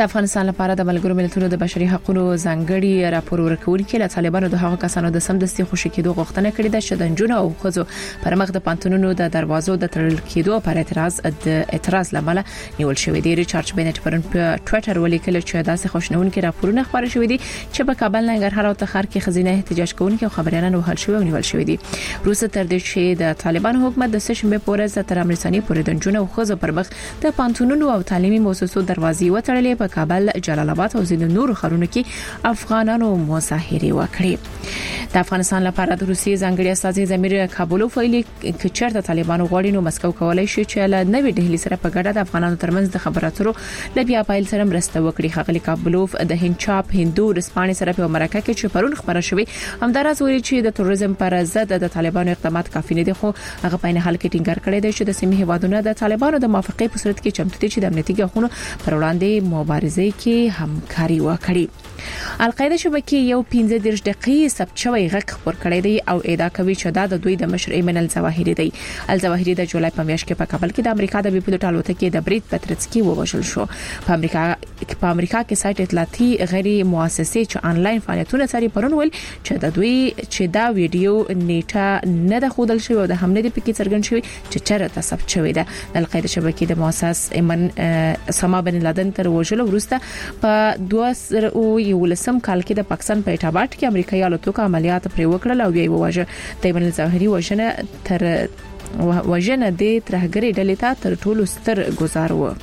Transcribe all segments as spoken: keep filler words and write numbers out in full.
د افغانستان لپاره د ملګرو ملتونو د بشري حقوقو ځانګړي راپور ورکوونکي له طالبانو د هغو کسانو د سمدستي خوشی کېدو غوښتنه کړې ده چې د جنونو او خزو پر مخ د پانتونونو د دروازو د تړل کېدو پر اعتراض د اعتراض لامل نیول شوې دي. ریچارډ بنټ پرون په ټوئیټر ولیکل چې داسې خوشنونکي راپورونه خبري شوې دي چې په کابل ننګرهار او تخار کې خزینه احتجاج کوونکي او خبريالان وهل شوی او نیول شوی دي. روسه تر دې چې د طالبان حکومت د سشنبه پورې تر امریکایي پورې د جنونو او خزو پر مخ د پانتونونو او تعلیمي مؤسسو دروازې وتړلې په کابل، جلال آباد او ځینو نورو ښارونو کې افغانانو مظاهره وکړې. د افغانستان لپاره د روسي ځانګړي استازي زمیر کابولوف ویلي چې چېرته طالبانو غواړي نو مسکو کولای شي چې له نوې ډهلي سره په ګډه د افغانانو ترمنځ د خبرو اترو لبیا پایل سره مرسته وکړي. خغلی کابولوف د هندچاپ هندو رسپانې سره په مرکه کې چې پرون خبره شوې همدارس ویلي چې د تروریزم پر ضد د طالبانو اقدامات کافي نه دي، خو هغه په نه حال کې ټینګار کړی دی چې د سیمې هیوادونو د طالبانو د موافقې په صورت کې چمتو دي چې د امنیتي ګواښونو پر وړاندې مبارزه کې همکاري وکړي. القاعده شبکې یو پنځه دېرش دقیقې ثبت شوی غږ خبر کړی دی او ادعا کوي چې دا د دوی د مشر ایمن الظواهری دی. الظواهری د جولای په میاشت کې په کابل کې د امریکا د بیپلوټ الوتکې د برید پترڅکی ووژل شو. په امریکا په امریکا کې سایت اطلاعاتي غیر مؤسسې چې انلاین فعالیتونه ساري پرون ول چې د دوی چې دا ویډیو نیټه نه د خودل شوی او د حمله د پکې څرګند شوی چې چیرته ثبت شوی ده. القاعده شبکې د مؤسس ایمن اسامه بن لادن تر وژلو وروسته په دوه زره ولسم کال کې د پاکستان په ایټاباد کې امریکایي الوتکه عملیات پرې وکړل او بیا یې وواژه. د ایمن الظواهری وژنه تر وژنه د ترهګری ډلې ته تر ټولو ستر گزار و.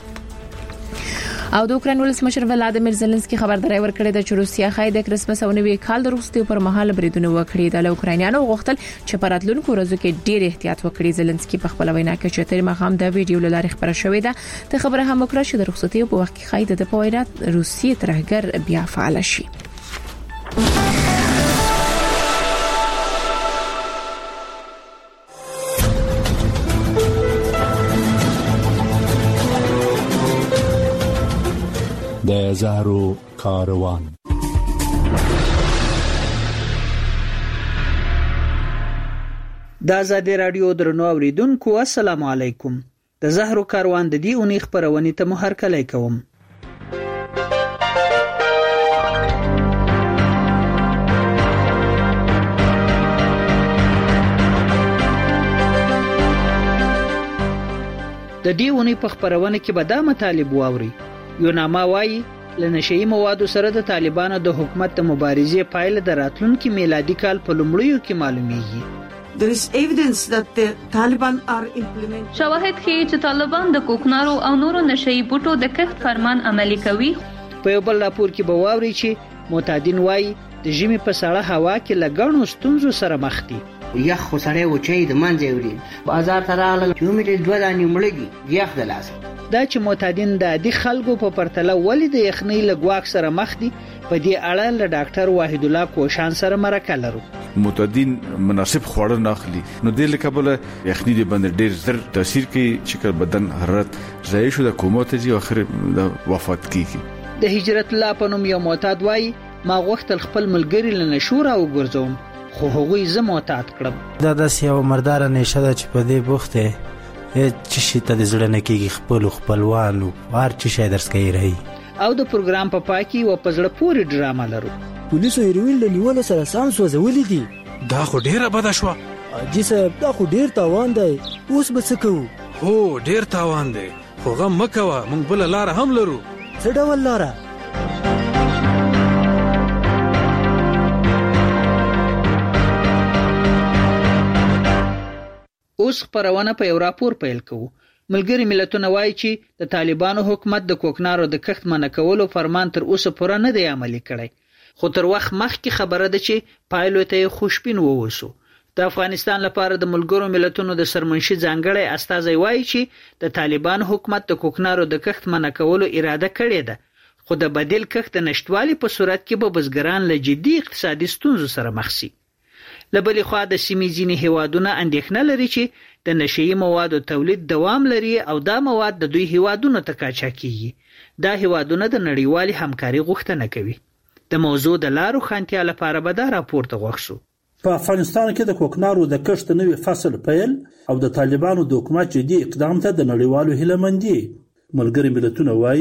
او د اوکرين ولسمشر ولادیمیر زيلنسکي خبرداري ورکړې ده چې روسیا خای د کرسمس او نوي کال د رخصتۍ پر مهال بریدونه وکړي. د اوکرانیانو غوښتل چې په راتلونکو ورځو کې ډېر احتیاط وکړي. زيلنسکي په خپل وینا کې چې تر مخام د ویډیو لاره خبره شوې ده د خبره هم وکړه چې د رخصتۍ په وخت کې خای د پویرات روسي ترهګر بیا فعال شي. د زهرو کاروان. د آزادي رادیو درنو اوریدونکو السلام علیکم. د زهرو کاروان د دې اونۍ خبرونه ته مو هرکلی کوم. د دې اونۍ په خبرونه کې به دا مطالب واوري. یو نامه وایي لنشئی موادو سره د طالبانو د حکومت د مبارزې پایله د راتلونکي میلادي کال په لومړیو کې معلومیږي. There is evidence that the Taliban are implementing. شواهد ښیي چې طالبان د کوکنارو او نورو نشئی بوټو د کښت فرمان عملي کوي. په یو بل راپور کې به واوري چې معتادین وایي د ژمي په سړه هوا کې لګڼو ستونزو سره مخ دي. یخ خو سړی وچی د منځه وړي بازار ته راغلل چې مې دوه دانې مړګي یخ د لاس دا چې معتادین د عادي خلکو په پرتله ولې د یخنۍ لګواک سره مخ دي په دې اړه له ډاکټر واحد الله کوشان سره مرکه لرو. معتادین مناسب خواړه نه اخلي نو د لکبل یخنۍ د باندې ډیر زر تاثیر کوي چې بدن حرارت ضایع شو د کومه ته ځي اخر د وفات کیږي. د هجرت الله په نوم یو معتاد وایي ما غوښتل خپل ملګری له نشور او ګرځوم خو هغوی زه معتاد کړم. دا داس یو مردار نشه ده چې په دې بوخته چې شي ته د زړه نه کېږي خپل خپلوانو هر چې شي درس کوي رہی. او د پروګرام په پای کې و پزړه پوری ډرامه لرو. پولیسو هیروین له نیول سره سام سوځولې دي. دا خو ډیره بده شو. اجي صاحب دا خو ډیر تاوان دی. اوس به څه کوو؟ هو ډیر تاوان دی خو غم مکوه مونږ بل لار هم لرو. څه ډول لار؟ اوس خبرونه په یو راپور پیل کوو. ملګری ملتونه وایي چې د طالبانو حکومت د کوکنارو د کښت منع کولو فرمان تر اوسه پوره نه دی عملي کړی. خو تر وخت مخکې خبره ده چې پایلو ته خوشبین ووسو. د افغانستان لپاره د ملګرو ملتونو د سرمنشي ځانګړی استازی وایي چې د طالبان حکومت د کوکنارو د کښت منع کولو اراده کړې ده خو د بدیل کښت نشټوالي په صورت کې به بزګران له جدي اقتصادي ستونزو سره مخ شي. لبلې خوا د سیمې ځینې هیوادونه اندېښنه لري چې د نشئی موادو تولید دوام لري او دا مواد د دوی هیوادونو ته قاچاق کیږي. دا هیوادونه د نړیوالي همکاري غوښتنه کوي. د موضوع د لارو خانتیا لپاره به دا راپور ته غوښتو. په افغانستان کې د کوکنارو د کښت نوې فصل پیل او د طالبانو د حکومت جدي اقدام ته د نړیوالو هیله مندي. ملګری ملتونه وایي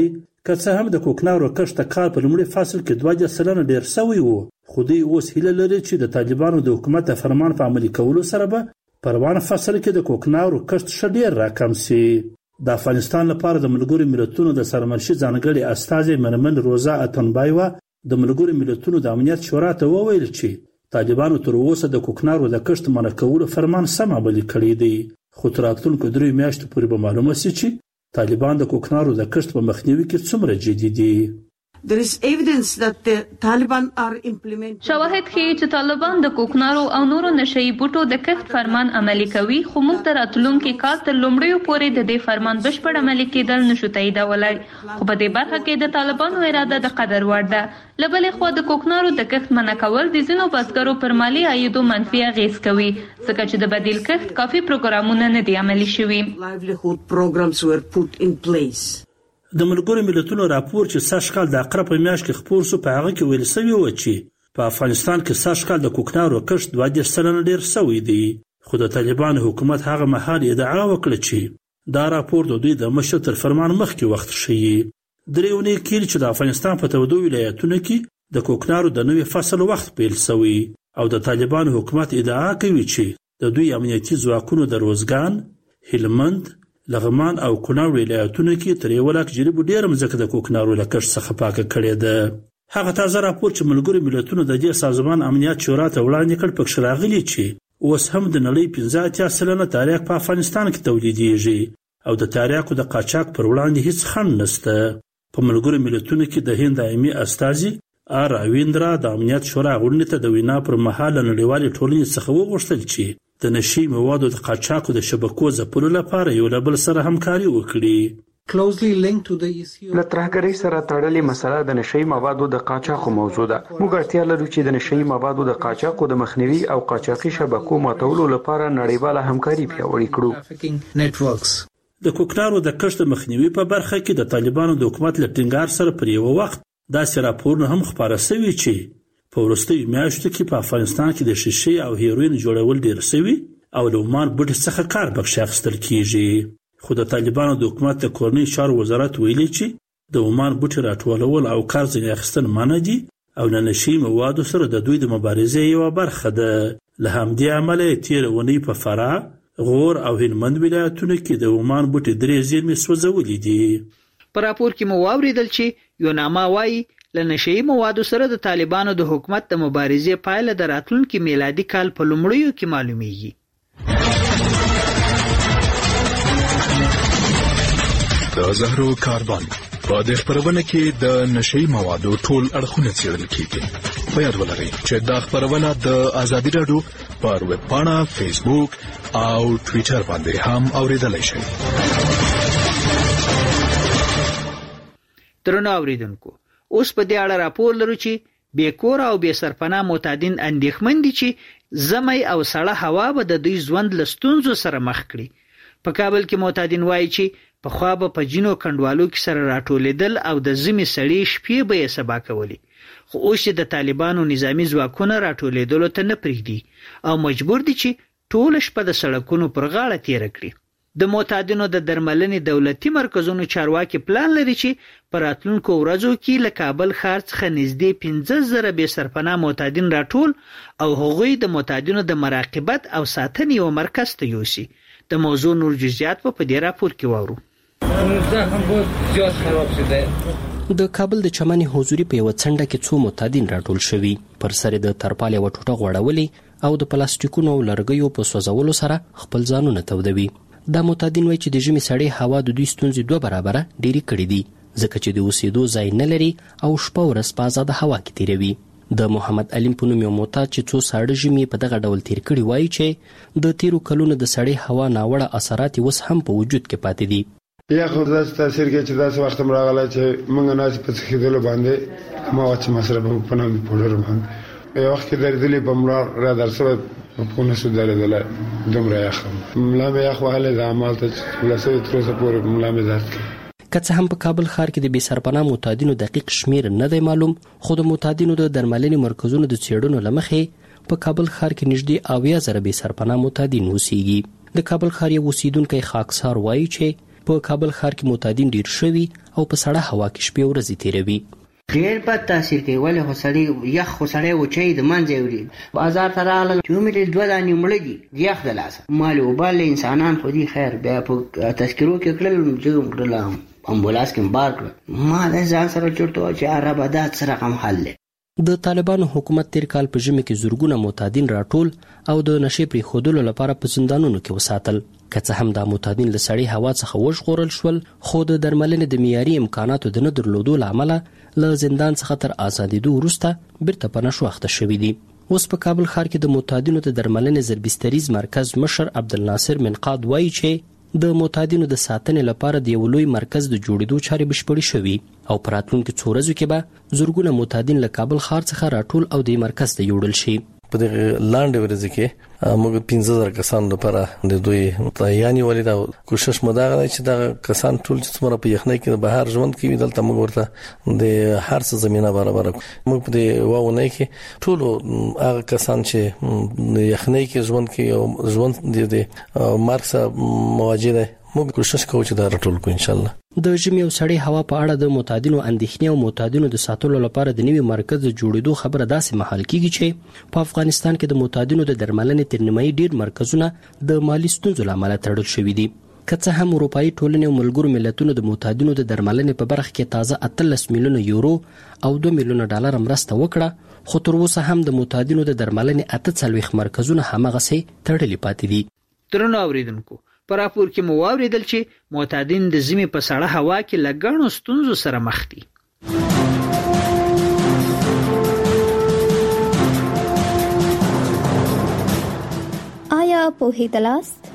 که څه هم د کوکنارو کښت د کال په لومړي فصل کې دوه دېرش سلنه ډېر سوی و، خو دوی اوس هیله لري چې د طالبانو د حکومت د فرمان په عملي کولو سره به په روان فصل کې د کوکنارو کښت ښه ډېر راکم سي. د افغانستان لپاره د ملګرو ملتونو د سرمنشي ځانګړي استازی مرمن روزا اتنبایوا د ملګرو ملتونو د امنیت شورا ته وویل چې طالبانو تر اوسه د کوکنارو د کښت منع کولو فرمان سم عملي کړی دی، خو تر راتلونکو دریو میاشتو پورې به معلومه سي چې طالبان د کوکنارو د کښت په مخنیوي کې څومره جدي دي. There is evidence that the Taliban are implementing. شواهد ښیي چې طالبان د کوکنارو او نورو نشئی بوټو د کښت فرمان عملي کوي، خو موږ تر راتلونکي کال تر لومړیو پورې د دې فرمان بشپړ عملي کېدل نشو تاییدولی. خو په دې برخه کې د طالبانو اراده د قدر وړ ده. له بلې خوا د کوکنارو د کښت منع کول د ځینو بزګرو پر مالي عایدو منفي اغېز کوي، ځکه چې د بدیل کښت کافي پروګرامونه نه دي عملي شوي. Livelihood programs were put in place. د ملګرو ملتونو راپور چې سږ کال د اقرب په میاشت کې خپور سو په هغه کې ویل سوي و چې په افغانستان کې سږ کال د کوکنارو کښت دوه دېرش سلنه ډېر سوی دی، خو د طالبانو حکومت هغه مهال ادعا وکړه چې دا راپور د دوی د مشر تر فرمان مخکې وخت ښیي. درې اونۍ کېږي چې د افغانستان په تودو ولایتونو کې د کوکنارو د نوي فصل وخت پیل سوی او د طالبانو حکومت ادعا کوي چې د دوی امنیتي ځواکونو د روزګان، هلمند، لغمان او کونړ ولایتونو کې تر یو لک جریبو ډېره مځکه د کوکنارو له کښت څخه پاکه کړې ده. هغه تازه راپور چې ملګرو ملتونو د دې سازمان امنیت شورا ته وړاندې کړ پکښې راغلي چې اوس هم د نړۍ پنځه اتیا سلنه تاریخ په افغانستان کې تولیدېږي او د تاریخو د قاچاق پر وړاندې هیڅ خنډ نشته. په ملګرو ملتونو کې د هند دایمي استازي آر راویندرا د امنیت شورا غونډې ته د وینا پر مهال له نړیوالې ټولنې څخه وغوښتل چې د نشي موادو د قاچاقو د شبکو ځپلو لپاره یو له بل سره همکاري وکړي. له ترهګرۍ سره تړلې مسله د نشي موادو د قاچاقو موضوع ده. موږ اړتیا لرو چې د نشي موادو د قاچاقو د مخنیوي او قاچاقي شبکو ماتولو لپاره نړیواله همکاري پیاوړې کړو. د کوکنارو د کښت مخنیوي په برخه کې د طالبانو د حکومت له ټینګار سره پر یو وخت داسې راپورونه هم خپاره شوي چې په وروستیو میاشتو کې په افغانستان کې د شیشې او هیروین جوړول ډېر شوي او له عمان بوټي څخه کار بخش اخیستل کیږي. خو د طالبانو د حکومت د کورنۍ چارو وزارت ویلي چې د عمان بوټي راټولول او کار ځینې اخیستل منع دي او له نشي موادو سره د دوی د مبارزې یوه برخه ده. له همدې امله یې تېره اونۍ په فراه، غور او هلمند ولایتونو کې د عمان بوټي درې زیرمې سوځولې دي. په راپور کې مو واورېدل چې یوناما وایي له نشئی موادو سره د طالبانو د حکومت د مبارزې پایله د راتلونکي میلادي کال په لومړیو کې معلومیږي. د زهرو کاربن په دې خبرونه کې د نشئی موادو ټول اړخونه څېړل کیږي. په یاد ولرئ چې دا خبرونه د ازادي راډیو پر ویب پاڼه، فیسبوک او ټویټر باندې هم اوریدلای شئ. درنو اوریدونکو، اوس په دې اړه راپور لرو چې بې کور او بې سرپناه معتادین اندېښمن دي چې ژمی او سړه هوا به د دوی ژوند له ستونزو سره مخ کړي. په کابل کې معتادین وایي چې پخوا به په ځینو کنډوالو کې سره راټولېدل او د ژمي سړې شپې به یې سبا کولې، خو اوس چې د طالبانو نظامي ځواکونه راټولېدلو ته نه پرېږدي او مجبور دي چې ټوله شپه د سړکونو پر غاړه تېره کړي. د معتادینو د درملنې دولتي مرکزونو چارواکي پلان لري چې په راتلونکو ورځو کې له کابل ښار څخه نږدې پنځه زره بې سرپناه معتادین راټول او هغوی د معتادینو د مراقبت او ساتنې یو مرکز ته یوسي. د موضوع نور جزئیات په دې راپور کې واورو. د کابل د چمن حضوري په یو څنډه کې څو معتادین راټول شوي، پر سر د ترپال یو ټوټه غوړولې او د پلاستیکونو او لرګیو په سوځولو سره خپل ځانونه تودوي. دا معتادین وایي چې د ژمي سړې هوا د دوی ستونزې دوه برابره ډېرې کړې دي، ځکه چې د اوسېدو ځای نه لري او شپه ورځ په ازاده هوا کې تېروي. د محمد علیم په نوم یو معتاد چې څو ساړه ژمي په دغه ډول تېر کړي وایي چې د تېرو کلونو د سړې هوا ناوړه اثرات اوس هم په وجود کې پاتې دي. یا خو داسې تاثیر کوي چې داسې وخت هم راغلی چې موږ ناسې په څښېدلو باندې هماغه چې مصرف په نام پوډر باندې یو وخت کې درېدلې په ملا را در شوی په نسو درېدلی دومره یخ ملا مې یخ وهلی د همالته چې ملا شوی تر اوسه پورې ملا مې درد کوي. که څه هم په کابل ښار کې د بې سرپناه معتادینو دقیق شمیر نه دی معلوم، خو د معتادینو د درملنې مرکزونو د څېړنو له مخې په کابل ښار کې نږدې اویا زره بې سرپناه معتادین اوسېږي. د کابل ښار یو اوسېدونکی خاکسار وایي چې په کابل ښار کې معتادین ډیر شوي او په سړه هوا کې شپې ورځې تیروي. ډېر بد تاثیر کوي. ولې خو سړی یخ خو سړی وچوي د منځه وړي. بازار ته راغلل چې ومې دوه دانې مړه دي د یخ د لاسه. مالې اوبه له انسانان خو دي خیر بیا په تذکرو کې کړل چې کړل امبولانس کې بار کړل. ما د ځان سره چورته چې عربه دا څه رقم حل دی. د طالبانو حکومت تیر کال په ژمي کې زورګونه معتادین راټول او د نشې پرېښودلو لپاره په زندانونو کې وساتل. که څه هم دا معتادین له سړې هوا څخه وژغورل شول، خو د درملنې د معیاري امکاناتو د نه درلودو له امله له زندان څخه تر ازادېدو وروسته بیرته په نشو اخته شوي دي. اوس په کابل ښار کې د معتادینو د درملنې زربستریز مرکز مشر عبدالناصر منقاد وایي چې د معتادینو د ساتنې لپاره د یو لوی مرکز د جوړېدو چارې بشپړې شوي او په راتلونکو څو ورځو کې به زرګونه معتادین له کابل ښار څخه راټول او د مرکز ته یوړل شي. په دغه لاندې ورځ کې موږ پنځه زره کسان لپاره د دوی تیاری ولید او کوشش مو دا غواړي چې دا کسان ټول چې څومره په یخنۍ کې د بهر ژوند کوي دلته موږ ورته د هر څه زمينه برابر موږ په دې واونه کې ټول هغه کسان چې یخنۍ کې ژوند کوي او ژوند د مارکس مواجه ده موږ کوشش کوو چې دا راټول کو ان شاء الله. د ژمي او سړې هوا په اړه د معتادینو اندېښنې او معتادینو د ساتلو لپاره د نوي مرکز د جوړېدو خبره داسې مهال کیږي چې په افغانستان کې د معتادینو د درملنې تر نیمایي ډیر مرکزونه د مالی ستونزو له امله تړل شوي دي. که څه هم اروپایي ټولنې او ملګرو ملتونو د معتادینو د درملنې په برخه کې تازه اتلس میلیونه یورو او دوه میلیونه ډالر مرسته وکړه، خو تر اوسه هم د معتادینو د درملنې اته څلوېښت مرکزونه هماغسې تړلي پاتې دي. درنو اوریدونکو، په راپور کې مو واوریدل چې معتادین د ژمي په سړه هوا کې له ګڼو ستونزو سره مخ دي. آیا پوهیدلاست؟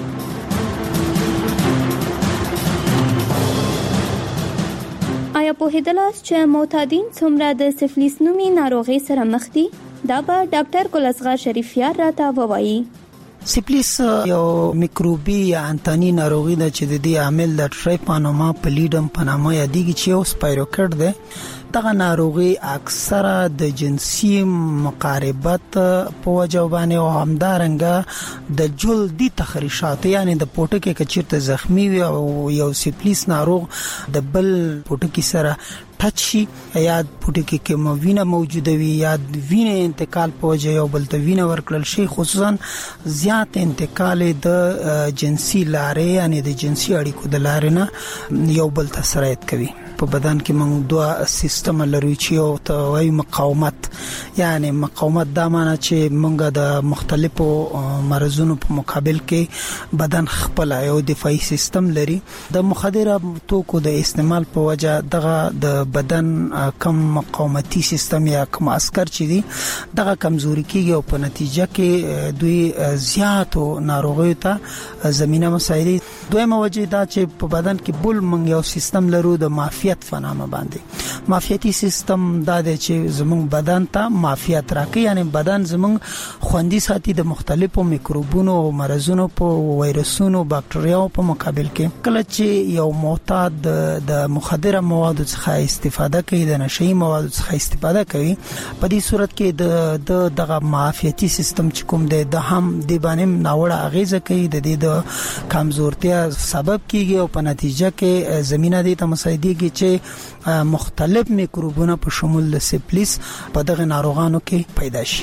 آیا پوهیدلاست چې معتادین څومره د سفلیس نومي ناروغۍ سره مخ دي؟ دا به ډاکټر ګل اصغر شریفیار راته ووایي. سفلیس یو میکروبي یا انتاني ناروغي ده چې د دې عامل د ټریپانوما پلیډم په نامه یادېږي چې یو سپایروکټ ده. دغه ناروغي اکثره د جنسي مقاربت په وجه باندې او همدارنګه د جلدي تخریشات یعنی د پوټکي کچیرته زخمی وي او یو سفلیس ناروغ د بل پوټکي سره ټچ شي یا پوټکي کې مو وینه موجوده وي یا وینه انتقال په وجه یو بل ته وینه ورکړل شي، خصوصا زیات انتقال د جنسي لارې یعنی د جنسي اړیکو د لارې نه یو بل ته سرایت کوي. په بدن کې موږ دوه سیستم لرو چې یو ته وایي مقاومت، یعنی مقاومت دا معنی چې موږ د مختلفو مرزونو په مقابل کې بدن خپل یو دفاعي سیستم لري. د مخدره توکو د استعمال په وجه دغه د بدن کم مقاومتي سیستم یا کم عسكر چې دي دغه کمزوري کیږي او په نتیجه کې دوی زیاتو ناروغیو ته زمينه مسایلي. دویمه وجه دا چې په بدن کې بل موږ یو سیستم لرو د مافیات فنامه باندې. مافیاتي سیستم دا دی چې زموږ بدن ته مافیات راکړي، یعنی بدن زموږ خوندي ساتي د مختلفو میکروبونو او مرزونو په وایرسونو باکټریاو په مقابل کې. کله چې یو معتاد د مخدره موادو څخه استفاده کوي، د نشئی موادو څخه استفاده کوي، په دې صورت کې د دغه مافیاتي سیستم چې کوم دی د هم د باندې ناوړه اغیزه کوي، د دې د کمزورتیا سبب کیږي او په نتیجه کې زمينه دي ته مساعدېږي چې مختلف میکروبونه په شمول د سفلیس په دغه ناروغانو کې پیدا شي.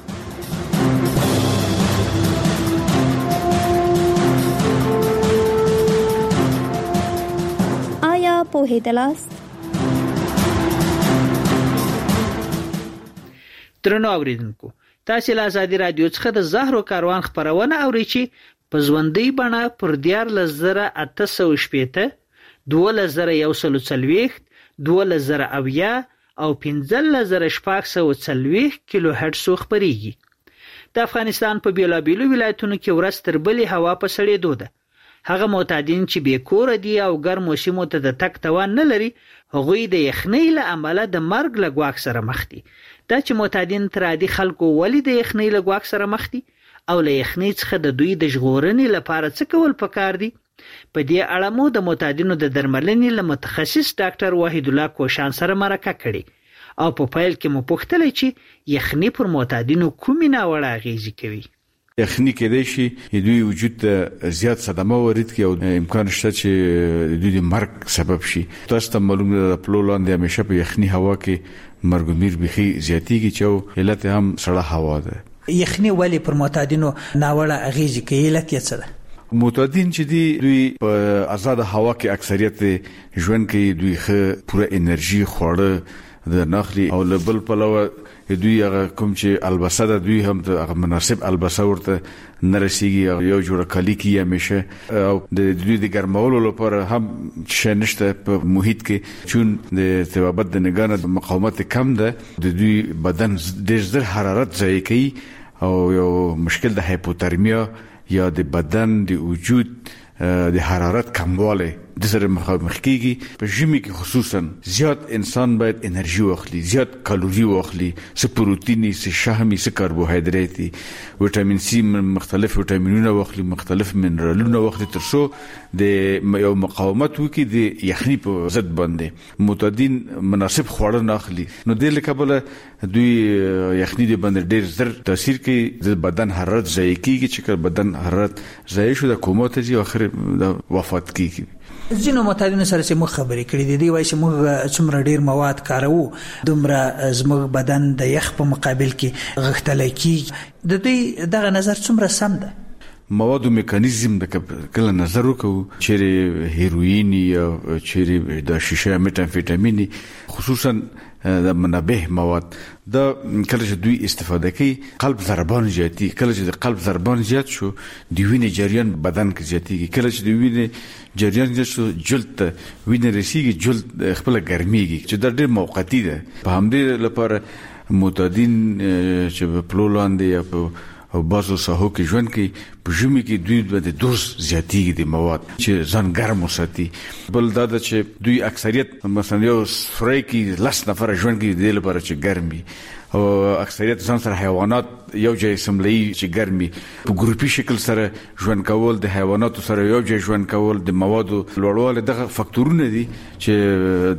آیا پوهیدلاست؟ درنو اوریدونکو، تاسو له آزادي رادیو څخه د زهرو کاروان خبرونه اورئ چې په ژوندۍ بڼه پر دیارلس زره اته سوه شپېته، دولس زره یو سل څلوېښت، دولس زره اویا او پنځلس زره شپږ سوه څلوېښت کیلو هرټز خپرېږي. د افغانستان په بیلابیلو ولایتونو کې ورځ تر بلې هوا په سړېدو ده. هغه معتادین چې بې کوره دي او ګرمو سیمو ته د تګ توان نه لري، هغوی د یخنۍ له امله د مرګ له ګواښ سره مخ دي. دا چې معتادین تر عادي خلکو ولې د یخنۍ له ګواښ سره مخ دي او له یخنۍ څخه د دوی د ژغورنې لپاره څه کول پکار دي، په دې اړه مو د معتادینو د درملنې له متخصص ډاکټر وحید الله کوشان سره مرکه کړې او په پیل کې مو پوښتنه چې یخنۍ پر معتادینو کومې ناوړه اغیزې کوي. یخني کېدای شي دوی وجود ته زیات صدمه ورید کی او امکان شته چې دوی د مرګ سبب شي. تاسو ته معلومه ده پلولاند همیشه په یخني هوا کې مرګ میر بخي زیاتیږي چې علت هم سړه هوا ده. یخني ولی پر معتادینو ناوړه اغیزه کوي، علت یې څه ده؟ معتادین چې دی دوی په آزاد هوا کې اکثریت ژوند کوي، دوی ښه پوره انرژي خوړه د نخلي او لبل پلو دوی هغه کوم چې البسه ده دوی هم د مناسب البسه ورته نرسیږي، یو جوړه کالی کی همیشه او د دوی د ګرمولو لپاره هم شنشته په محیط کې چون د ثوابت د نگانه د مقاومت کم ده، د دوی بدن ډېر زر حرارت ضایع کوي او یو مشکل د هایپوترمیا یا د بدن د وجود د حرارت کمواله د سره مخامخ کیږي. په ژمي کې خصوصا زیات انسان باید انرژي واخلي، زیات کالوري واخلي، څه پروتیني، څه شحمي، څه کاربوهایډریټي، وټامین سي، مختلف وټامینونه واخلي، مختلف منرالونه واخلي ترڅو د یو مقاومت وکړي د یخني په ضد باندې. معتادین مناسب خواړه نه اخلي نو د لکبله دوی یخني د باندې ډیر زر تاثیر کوي، د بدن حرارت ضایع کیږي، چې بدن حرارت ضایع شو د کومات ځي او اخر د وفات کیږي. ځینو معتادینو سره چې موږ خبرې کړې دي، دی وایي چې موږ څومره ډیر مواد کاروو دومره زموږ بدن د یخ په مقابل کې غښتلی کیږي. د دوی دغه نظر څومره سم ده؟ موادو میکانیزم د کله نظر وکړو چې هیروین یا چې د شیشه میتامفیټامین خصوصا د منبه مواد دا کله چې دوی استفاده کوي قلب ضربان زیاتی، کله چې د قلب ضربان زیات شو د وینې جریان بدن کې زیاتیږي، کله چې د وینې جریان زیات شو جلد ته وینې رسیږي، جلد خپل ګرميږي چې دا ډېر موقتی ده. په همدې لپاره معتادین چې په پلولاند یا په او بازو ساحو کې ژوند کوي په ژمي کې دوی د دوز زیاتیږي د مواد چې ځان ګرم وساتي. بل دا چې دوی اکثریت مثلا یو سوري کې لس نفر ژوند کوي د لپاره چې ګرمي او اکثریت ځان سره حیوانات یو ځای سملي چې ګرمي په ګروپي شکل سره ژوند کول، د حیواناتو سره یو ځای ژوند کول، د موادو لوړوالی دغه فاکتورونه دي چې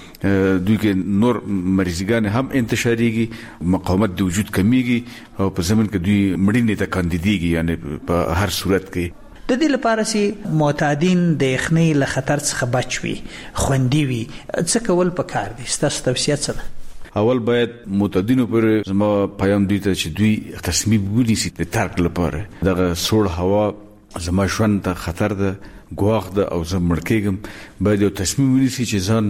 د دوی کې نور مریضګان هم انتشاريږي، مقاومت د وجود کمیږي او په زمين کې دوی مړینې ته کاندیديږي. یعنی په هر صورت کې د دې لپاره چې معتادین د یخنۍ له خطر څخه بچ وي، خوندي وي، څه کول پکار دي؟ ستاسو توصیه څه ده؟ اول باید معتادینو پر زما پیام دوی ته چې دوی تصمیم ونیسي د ترک لپاره. دغه سوړ هوا زما ژوند ته خطر ده، ګواښ ده او زه مړ کېږم. باید یو تصمیم ونیسي چې ځان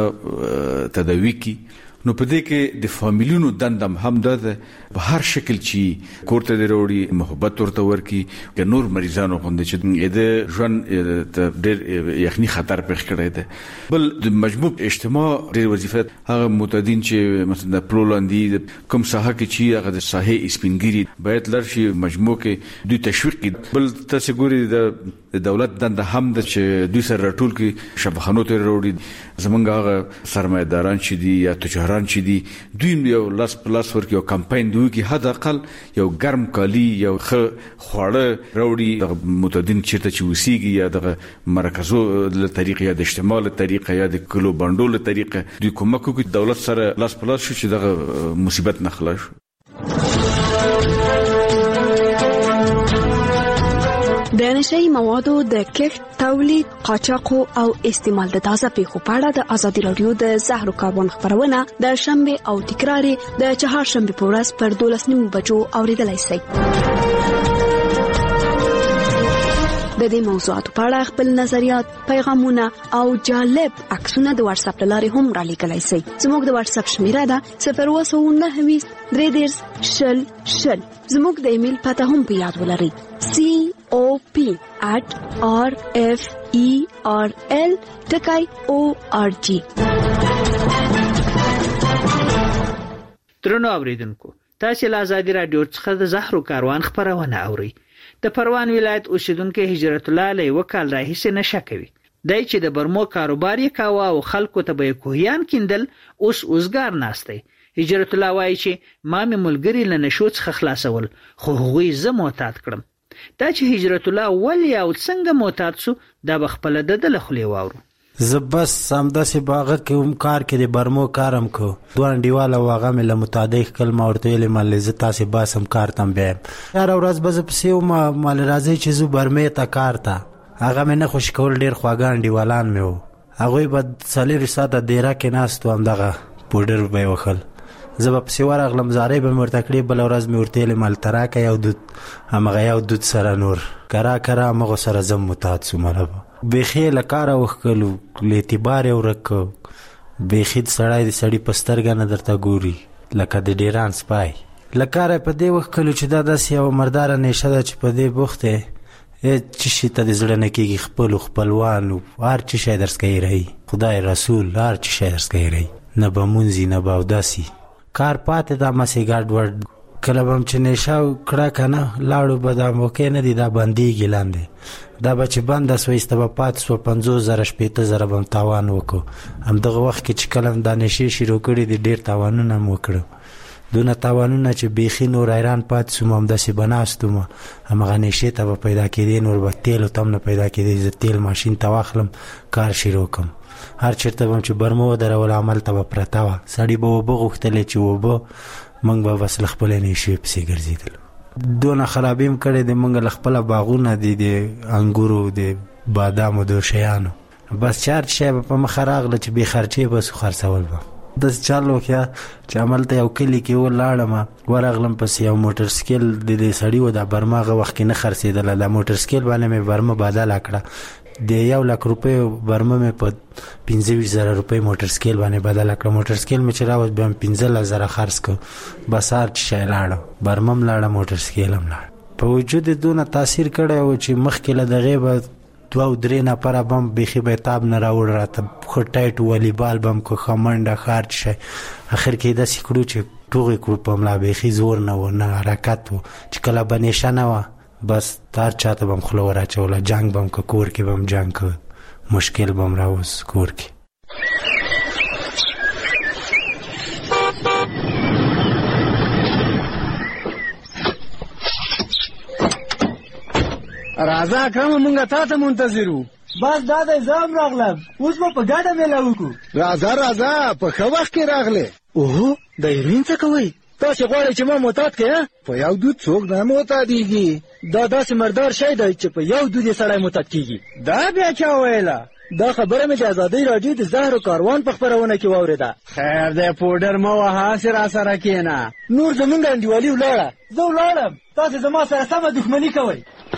دا تداوي کړي. نو په دې کې د فامیلونو دندم هم ده په هر شکل چې کوړه د وروړي محبت ورته ورکي، که نور مریضانو غوندې چې د ژوند ته ډېر یخني خطر پېښ کړی ده. بل د مجموع اجتماع ډېر وظیفه هغه معتادین چې مثلا د پلولاندي کوم ساحه کې چې هغه د ساحې اسپینګيري باید لرشي مجموع کې دوی تشویق کړي. بل تاسو ګوري د دولت دنده هم د چې دوی سره ټول کې شفاخانو ته وروړي زمونږ هغه سرمایداران چې دي یا تجاران چې دي دوی یو لاس پلاس ورکو کمپاین دوی کې حد اقل یو ګرم کالی یو خواړه راوړي د معتادین چیرته چې وسیږي یا د مرکزو له طریقې یا د اجتماع له طریقې یا د کلو بانډو له طریقې دوی کومک کوي دولت سره لاس پلاس شو چې دغه مصیبت نه خلاص شي. د نشئی موادو د کښت، تولید، قاچاق او استعمال د تازه پیښو په اړه د ازادي رادیو د زهرو کاربن خبرونه د شنبه او تکرار د چهارشنبه په ورځ پر دولس نیمو بجو اوریدلای شئ. د دې موضوعاتو په اړه خپل نظریات، پیغامونه او جالب عکسونه د واتس اپ لارې هم را لیکلای شئ. زموږ د واتس اپ شمیره ده صفر اووه سوه نهه ویشت درې دېرش شل شل. زموږ د ایمیل پته هم په یاد ولرئ: سی او پی at r f e r l ټکی او ار جی. ترنو اوریدونکو، تاسو له ازادي رادیو څخه د زهرو کاروان خبرونه اورئ. د پروان ولایت اوسیدونکو هجرت الله له وکال راهیسه نشه کوي. دای چې د برمو کاروبار یې کاوه او خلکو ته به کوهیان کیندل، اوس اوسګار ناشته. هجرت الله وایي چې ما مې ملګری له نشو څخه خلاصول، خو هغوی زه معتاد کړم. دا چې هجرت الله ولی او څنګه معتاد سو دا بخپله د دل خلی واورو. زبس سمداسي باغه کوم کار کې د برمو کارم کو دوه انډیواله واغه مې له متعدق کلمه ورته لې مال ز تاسو باسم کار تم به هر ورځ بز پسیو ما مال راځي چې زو برمه تا کار تا هغه مې نه خوش کول ډیر خواګان انډیوالان مې وو هغه بد سالي رساته ډیره کې ناستو هم دغه پودر به وخل زب په سیوار اغلم زارې به مرتکړې بل ورځ مې ورته لې مال تراکه یو دود همغه یو دود سره نور کرا کرا مغه سره زم متات سمره بخې لکاره وکړو لېتبار ورک بخې سړی د سړی پسترګه نه درته ګوري لکه د ډیران سپای لکاره په دې وکړو چې دا داسې یو مردار نشه ده چې په دې بوخته چې شي ته د زړه نه کېږي خپل خپلوانو هر چې شی درس کوي رہی خدای رسول هر چې شی درس کوي رہی نه به مونځي نه به اوداسي کار پاتې دا مسې ګډ وډ کله به هم چې نشه کړه که نه لاړو به دا موقع نه دي دا بندېږي لاندې دا به چې بنده سوه ایسته به پاتې سوه پنځوس زره شپېته زره به هم تاوان وکړو همدغه وخت کې چې کله هم دا نشې شروع کړي دي ډېر تاوانونه هم وکړو دونه تاوانونه چې بیخي نور حیران پاتې سوم همداسې به ناست وم همغه نشې ته به پیدا کېدې نور به تیلو ته هم نه پیدا کېدې زه تیل ماشین ته واخلم کار شروع کړم هر چېرته به هم چې برمه ودرول عمل ته به پرته وه سړي به اوبه غوښتلې چې اوبه موږ به بس له خپلې نشې پسې ګرځېدلو دونه خرابي هم کړی دی موږ له خپله باغونه دي د انګورو د بادامو د شیانو بس چې هر شی به په مخه راغله چې بې خرچې به سو خرڅول به داسې چل وکړه چې هملته یو کلي کې ولاړم ورغلم پسې یو موټر سکیل د دې سړي و دا برمه هغه وخت کې نه خرڅېدله دا موټر سکیل باندې مې برمه بدله کړه د یو لک روپیو برمه مې په پنځه ویشت زره روپۍ موټر سکیل باندې بدله کړه موټر سکیل مې چې راوځ بیا مې پنځه لس زره خرڅ کړه بس هر چې شی لاړه برمه هم لاړه موټر سکیل هم لاړه په وجود یې دونه تاثیر کړی و چې مخکې له دغې به دوه او درې نفره به هم بیخي به یې تاب نه راوړ راته ښه ټایټ والیبال به هم که ښه منډه ښه هر شی اخر کې یې داسې کړو چې ټوغې کړو په ملا بیخي زور نه و نه حرکت و چې کله به نیشه نه وه بس هر چاته به هم خوله ور اچوله جنګ به هم که کور کې به هم جنګ که مشکل به هم راوز کور کې راځه اکرمه مونږ تا ته منتظر وو بس دا دی زه هم راغلم اوس به په ګډه میله وکړو راځه راځه په ښه وخت کې راغلې اوهو د هیروین څه کوئ تاسې غواړئ چې ما معتاد کړې په یو دود څوک نه معتادېږي دا داسې مردار شی دی چې په یو دود یې سړی معتاد کېږي دا بیا چا ویله دا خبره مې د ازادۍ راډیو د زهرو کاروان په خپرونه کې واورېده خیر دی پوډر مه وهه هسې را سره کښېنه نور زمونږ انډیوالي ولاړه زه ولاړم تاسې زما سره سمه دښمني کوئ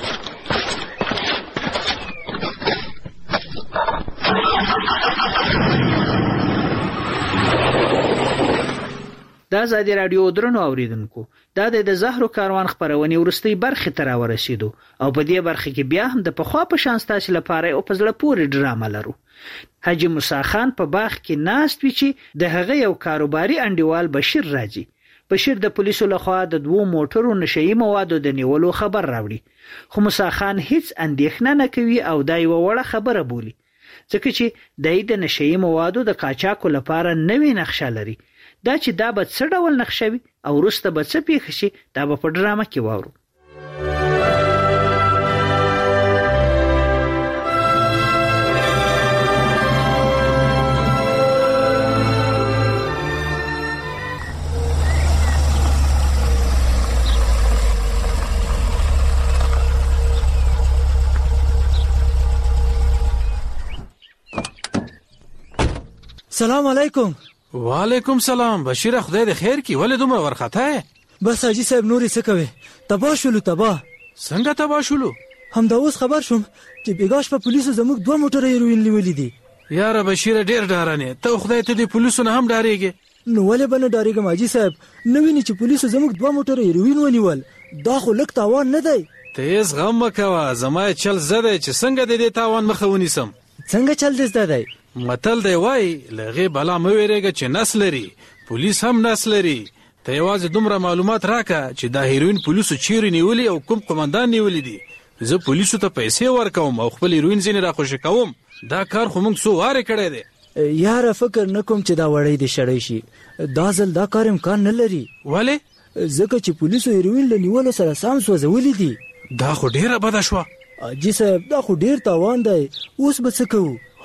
دا ازادي راډیو درنو اوریدونکو دا د زهرو کاروان خبرونه ورستي برخه تر ورسېدو او په دې برخه کې بیا هم د پخوا په شان ستاسو لپاره او په زړه پورې ډرامه لرو حاجی موسی خان په باغ کې ناست وی چې د هغه یو کاروباري انډیوال بشیر راځي بشیر د پولیسو لخوا د دوو موټرو نشئی موادو د نیولو خبر راوړي خو موسی خان هیڅ اندېښنه نه کوي او دا یو وړه خبره بولي ځکه چې د نشئی موادو د قاچاقو لپاره نوې نقشه لري دا چې دا به څه ډول نقشه وي او وروسته به څه پیښ شي دا به په ډرامه کې واورو سلام علیکم وعلیکم سلام بشیر خدای د خیر کی ولې دومره ورخته بس حاجی صاحب نورې څه کوي تباه شولو تباه څنګه تباه شولو همدا اوس خبر شوم چې بیګاش په پولیسو زموږ دوه موټر هیروین نیولې دي یاره بشیر ډیر ډارانه ته خدای ته د پولیسو نه هم ډاریږي نو ولې بنه ډاریږم حاجی صاحب نو ویني چې پولیسو زموږ دوه موټر هیروین ونیول دا خو لک تاوان نه دی تیز غم مکوه زما چل زده چې څنګه د دې تاوان مخه ونیسم څنګه چل دې زده دی متل دی وای لغه بلا مې ویریږي چې نس لري پولیس هم نس لري ته یوازې دومره معلومات راکا چې دا هیروین پولیسو چیرې نیولې او کوم قومندان نیولې دي زه پولیسو ته پیسې ورکوم او خپل هیروین ځینې را خوشی کوم دا کار خو موږ څو واره کړی دی یاره فکر نکوم چې دا وړی دی شړی شي دا ځل دا کار امکان نه لري ولې ځکه چې پولیسو هیروین له نیولو سره سم سوځولې دي دا خو ډیره بده شوه حاجي صاحب دا خو ډیر تاوان دی اوس به څه کوو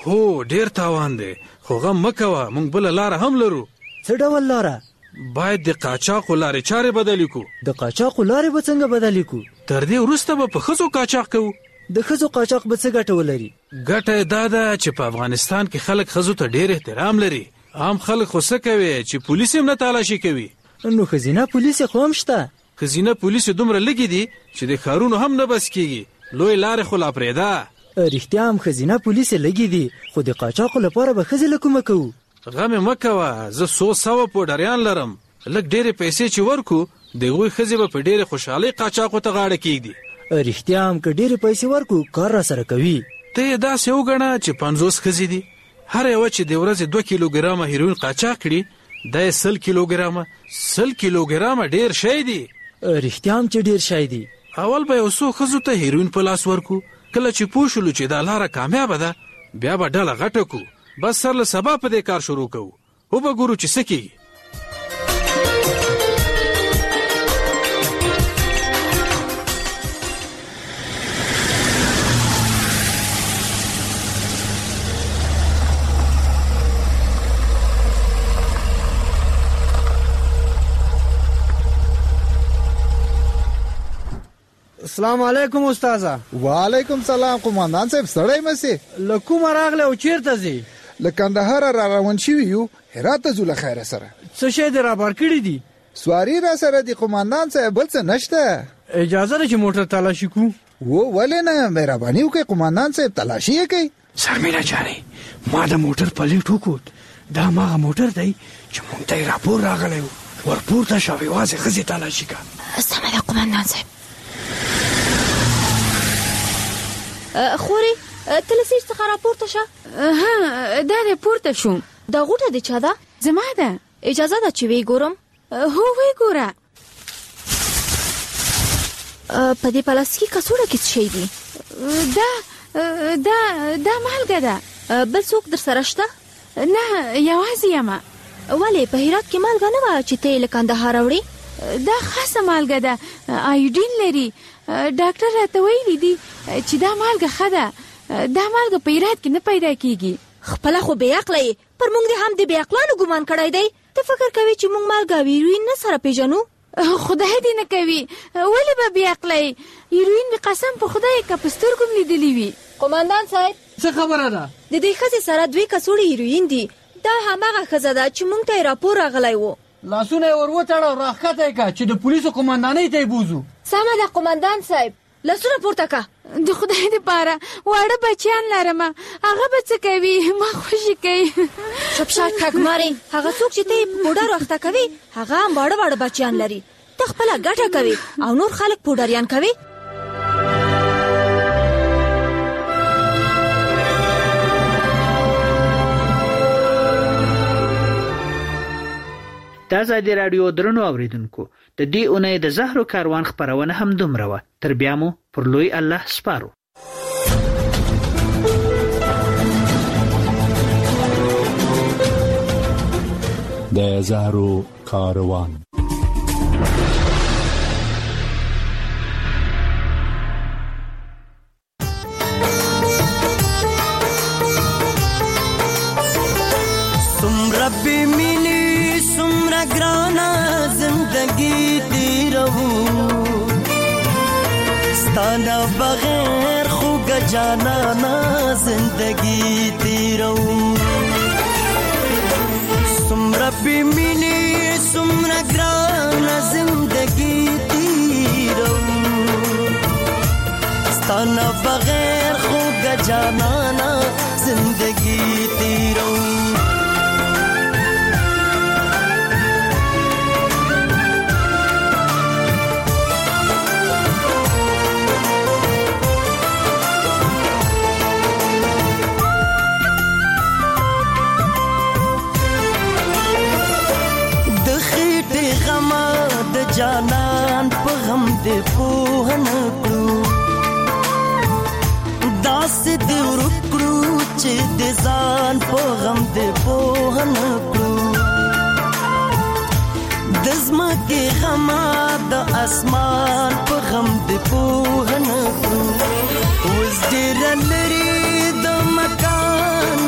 هو ډیر تاوان دی، خو غم مکوه، مونږ بل لار هم لرو. څه ډول لار؟ باید د قاچاق لارې چارې بدلې کو. د قاچاق لارې به څنګه بدلې کو؟ تر دې وروسته به په ښځو قاچاق کوو. د ښځو قاچاق به څه ګټه ولري؟ ګټه دا ده چې په افغانستان کې خلک ښځو ته ډیر احترام لري. عام خلک خو څه کوي چې پولیس هم نه تالاشي کوي. نو ښځینه پولیس خو هم شته. ښځینه پولیس دومره لږې دي چې د ښارونو هم نه بس کېږي. لوی لارې خو لا پرېږده. رښتیا هم ښځینه پولیس لږې دي، خو د قاچاقو لپاره به ښځې له کومه کوو؟ غم مه کوه، زه څو سوه پوډریان لرم. لږ ډېرې پیسې چې ورکو د هغوی ښځې به په ډېرې خوشحالۍ قاچاقو ته غاړه کېږدي. رښتیا هم که ډېرې پیسې ورکو کار را سره کوي. ته یې داسې وګڼه چې پنځوس ښځې دي، هر یوه چې د ورځې دوه کیلوګرامه هیروین قاچاق کړي دا یې سل کیلوګرامه. سل کیلوګرامه ډېر شی دی. رښتیا هم چې ډېر شی دی. اول به یو څو ښځو ته هیروین په لاس ورکو، کله چې پوه شولو چې دا لاره کامیابه ده بیا به ډله غټه کو. بس سر له سبا په دې کار شروع کوو، وبه ګورو چې څه کېږي. السلام علیکم استاذه. وعلیکم سلام قومندان صاحب. سړی مسي له کومه راغلی او چیرته ځې؟ له کندهار را روان شوي یو، هرات ته ځو له خیره سره. څه شی دې رابار کړي دي؟ سواري را سره دي قومندان صاحب، بل څه نشته. اجازه ده چې موټر تلاشي کو؟ و ولې نه، مهرباني وکړئ قومندان صاحب، تلاشي یې کوي. سرمینه جانې، ما د موټر پلیټ وکوت، دا هماغه موټر دی چې مونږ ته یې راپور راغلی و. ورپورته شو، یوازې ښځې تلاشي کا. سمه ده قومندان صاحب. خوري ته له سیټ څخه راپورته شه. ها دا دې پورته شوم. دا غوټه دې چا ده؟ زما ده. اجازه ده چې وی ګورم؟ هو وی ګوره. په دې پلاستیکي کڅوړه کې څه شی دي؟ دا دا دا مالګه ده. بل څوک در سره شته؟ نه یوازې یم. ولې په هرات کې مالګه نه وه چې ته یې له کندهار راوړې؟ دا خاصه مالګه ده، آیوډین لري. ډاکټر راته ویلي دي چې دا مالګه ښه ده. دا مالګه په هرات کې نه پیدا کېږي. خپله خو بې عقله یې، پر موږ دې هم د بې عقلانو ګمان کړی دی. ته فکر کوې چې موږ مالګه او هیروین نه سره پېژنو؟ خدای دې نه کوي، ولې به بې عقله یې؟ هیروین مې قسم په خدای که په سترګو مې لیدلي وي. قومندان صاحب څه خبره ده؟ د دې ښځې سره دوې کڅوړې هیروین دي. دا هماغه ښځه ده چې موږ ته یې راپور راغلی و. لاسونه یې ور وتړه او راښکته یې که چې د پولیسو قومندانۍ ته یې بوځو. سمه ده قومندان صاحب، لاسونه پورته که. د خدای دپاره واړه بچیان لرمه، هغه به څه کوي؟ ما خوشي کوي. چپشاک کږمارې، هغه څوک چې ته یې په پوډرو اخته کوي هغه هم واړه واړه بچیان لري. ته خپله ګټه کوي او نور خلک پوډریان کوي. د ازادي راډیو درنو اوریدونکو، د دې اونۍ د زهرو کاروان خپرونه هم دومره وه. تر بیا مو پر لوی الله سپارو. د زهرو کاروان. ربی مینی سمرا گرانا زندگی تیرو ستانا بغیر خوگ جانانا زندگی تیرو سمرا بی مینی سمرا گرانا زندگی تیرو ستانا بغیر خوگ جانانا زندگی تیرو جانان په غم دې پوه نه کړو داسې دې ورکړو چې د ځان په غم دې پوه نه کړو د ځمکې غم د اسمان په غم دې پوه نه کړو اوس ډېر لري د مکان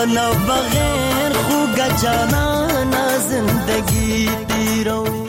न बगैर खुगा जाना ना जिंदगी तीरो